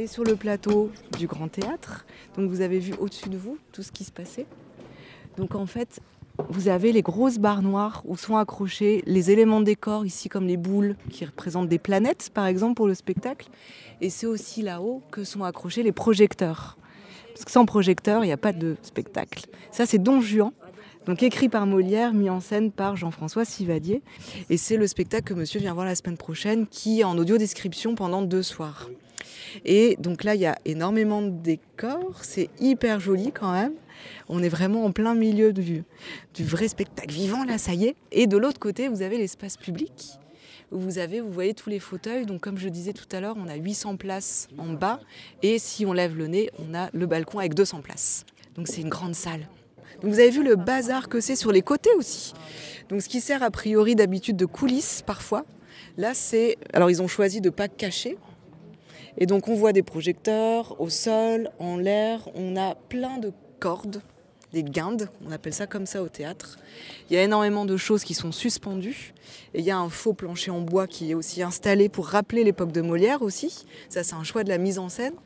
était sur le plateau du Grand Théâtre. Donc vous avez vu au-dessus de vous tout ce qui se passait. Donc en fait, vous avez les grosses barres noires où sont accrochés les éléments de décor, ici comme les boules qui représentent des planètes par exemple pour le spectacle. Et c'est aussi là-haut que sont accrochés les projecteurs. Parce que sans projecteur, il n'y a pas de spectacle. Ça c'est Don Juan. Donc écrit par Molière, mis en scène par Jean-François Sivadier. Et c'est le spectacle que monsieur vient voir la semaine prochaine, qui est en audio-description pendant 2 soirs. Et donc là, il y a énormément de décors, c'est hyper joli quand même. On est vraiment en plein milieu du vrai spectacle vivant, là, ça y est. Et de l'autre côté, vous avez l'espace public, où vous voyez tous les fauteuils. Donc comme je disais tout à l'heure, on a 800 places en bas. Et si on lève le nez, on a le balcon avec 200 places. Donc c'est une grande salle. Donc vous avez vu le bazar que c'est sur les côtés aussi. Donc ce qui sert a priori d'habitude de coulisses parfois. Là c'est... Alors ils ont choisi de ne pas cacher. Et donc on voit des projecteurs au sol, en l'air. On a plein de cordes, des guindes, on appelle ça comme ça au théâtre. Il y a énormément de choses qui sont suspendues. Et il y a un faux plancher en bois qui est aussi installé pour rappeler l'époque de Molière aussi. Ça c'est un choix de la mise en scène.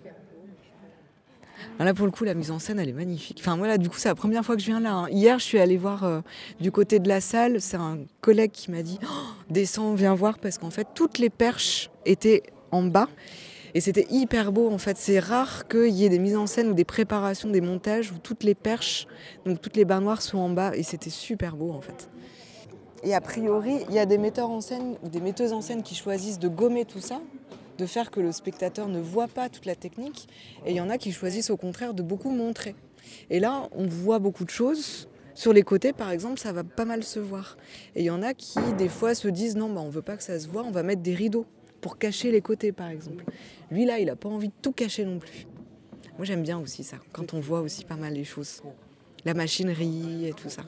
Là, pour le coup, la mise en scène, elle est magnifique. Enfin, voilà, du coup, c'est la première fois que je viens là. Hier, je suis allée voir du côté de la salle. C'est un collègue qui m'a dit « Descends, viens voir » parce qu'en fait, toutes les perches étaient en bas. Et c'était hyper beau, en fait. C'est rare qu'il y ait des mises en scène ou des préparations, des montages où toutes les perches, donc toutes les barres noires sont en bas. Et c'était super beau, en fait. Et a priori, il y a des metteurs en scène ou des metteuses en scène qui choisissent de gommer tout ça, de faire que le spectateur ne voit pas toute la technique. Et il y en a qui choisissent au contraire de beaucoup montrer. Et là, on voit beaucoup de choses. Sur les côtés, par exemple, ça va pas mal se voir. Et il y en a qui, des fois, se disent « Non, on veut pas que ça se voit, on va mettre des rideaux pour cacher les côtés, par exemple. » Lui, là, il n'a pas envie de tout cacher non plus. Moi, j'aime bien aussi ça, quand on voit aussi pas mal les choses. La machinerie et tout ça.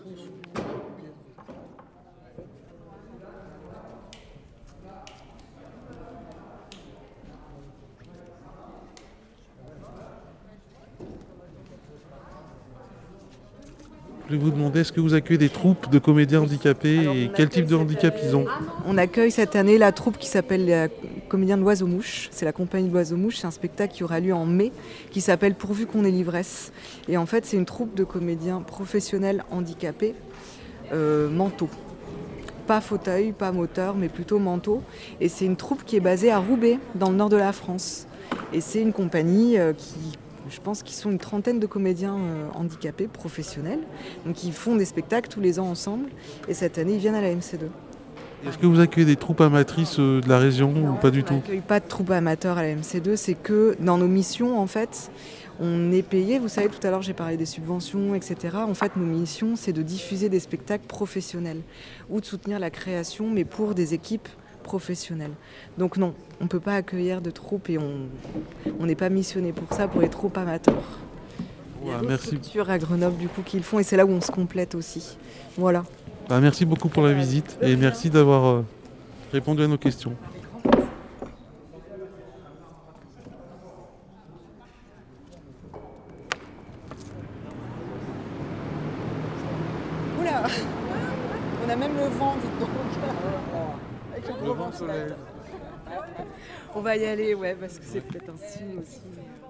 Je vais vous demander, est-ce que vous accueillez des troupes de comédiens handicapés et quel type de handicap ils ont? On accueille cette année la troupe qui s'appelle les Comédiens de l'Oiseau-Mouche. C'est la compagnie de l'Oiseau-Mouche. C'est un spectacle qui aura lieu en mai qui s'appelle Pourvu qu'on ait l'ivresse. Et en fait, c'est une troupe de comédiens professionnels handicapés, manteaux. Pas fauteuil, pas moteur, mais plutôt manteau. Et c'est une troupe qui est basée à Roubaix, dans le nord de la France. Et c'est une compagnie je pense qu'ils sont une trentaine de comédiens handicapés, professionnels. Donc ils font des spectacles tous les ans ensemble. Et cette année, ils viennent à la MC2. Est-ce que vous accueillez des troupes amatrices de la région ou pas du tout? On n'accueille pas de troupes amateurs à la MC2. C'est que dans nos missions, en fait, on est payé. Vous savez, tout à l'heure, j'ai parlé des subventions, etc. En fait, nos missions, c'est de diffuser des spectacles professionnels ou de soutenir la création, mais pour des équipes professionnelles. Donc non, on ne peut pas accueillir de troupes et on n'est pas missionné pour ça, pour les troupes amateurs. Il y a des structures à Grenoble du coup qui le font et c'est là où on se complète aussi. Voilà. Merci beaucoup pour la visite et merci d'avoir répondu à nos questions. Oula, on a même le vent, dites donc. Le vent se lève. On va y aller, ouais, parce que c'est peut-être un signe aussi.